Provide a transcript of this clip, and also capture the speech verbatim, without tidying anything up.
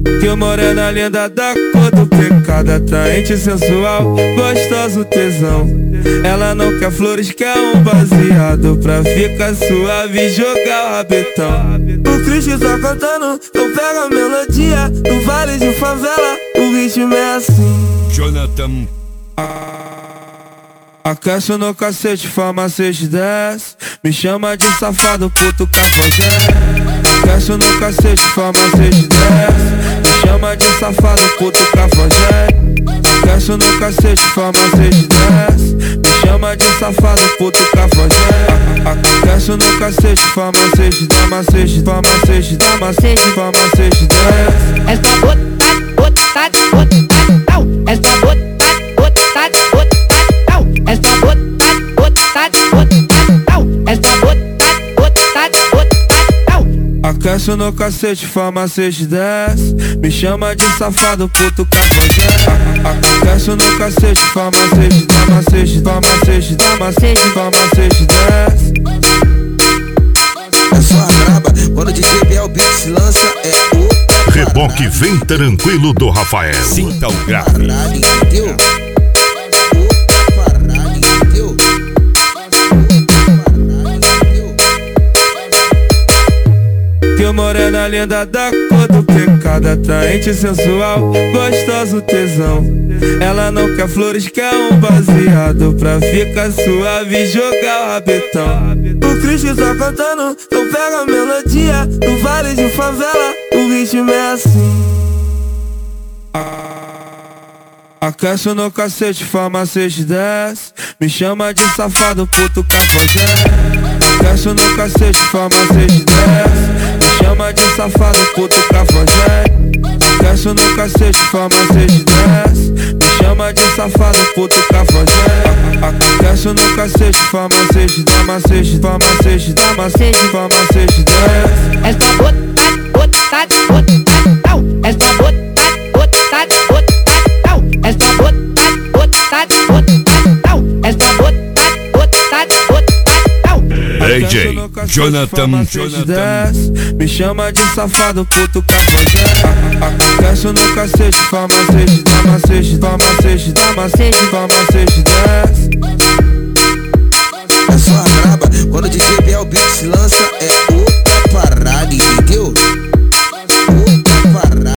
Que morena linda da cor do pecado, atraente, sensual, gostoso, tesão. Ela não quer flores, quer um baseado pra ficar suave e jogar o rabetão. O Cristo tá cantando, então pega a melodia. No vale de favela, o ritmo é assim. Jonathan. Aquece no cacete, fama seis dez. Me chama de safado, puto cafajé. Aquece no cacete, fama seis dez. Me chama de safado, puto cafajé. Aquece no cacete, fama seis dez. Me chama de safado, puto cafajé. Aquece no cacete, fama seis dez. seis, fama seis dez, seis, fama seis dez. É só botar, botar, botar, não. É só botar, botar, botar, não. É só botar, botar, botar, não. É só botar, botar, botar, não. Aquece no cacete, fama seis dez. Me chama de safado, puto cafajé. Aquece no cacete, fama seis dez. seis, fama seis dez, seis, fama seis dez. É só a braba, quando o D J Biel Beat se lança é outra. Reboque vem tranquilo do Rafael. Sinta o grave. Parada, entendeu? Outra parada, entendeu? Que morena linda da cor do pecado, atraente, sensual, gostoso, tesão. Ela não quer flores, quer um baseado pra ficar suave e jogar o rabetão. O Cristo tá cantando, então pega a melodia. No vale de favela, o ritmo é assim. Aquece no cacete, fama seis dez. Me chama de safado, puto cafajé. Aquece no cacete, fama seis dez. Me chama de safado, puto cafajé. Aquece no cacete, fama seis dez. Me chama de safado, puto cafajé. Aquece no cacete, fama seis dez. seis, fama seis dez, seis, fama seis dez. É só botar, botar, botar, não. É só botar, botar, botar, não. É só botar, botar, botar, não. É só botar, botar, botar, não. D J Jonathan. Jonathan. Me chama de safado, puto cafajé. Aquece no cacete, fama seis dez. seis, fama seis dez, seis, fama seis dez. É só a braba.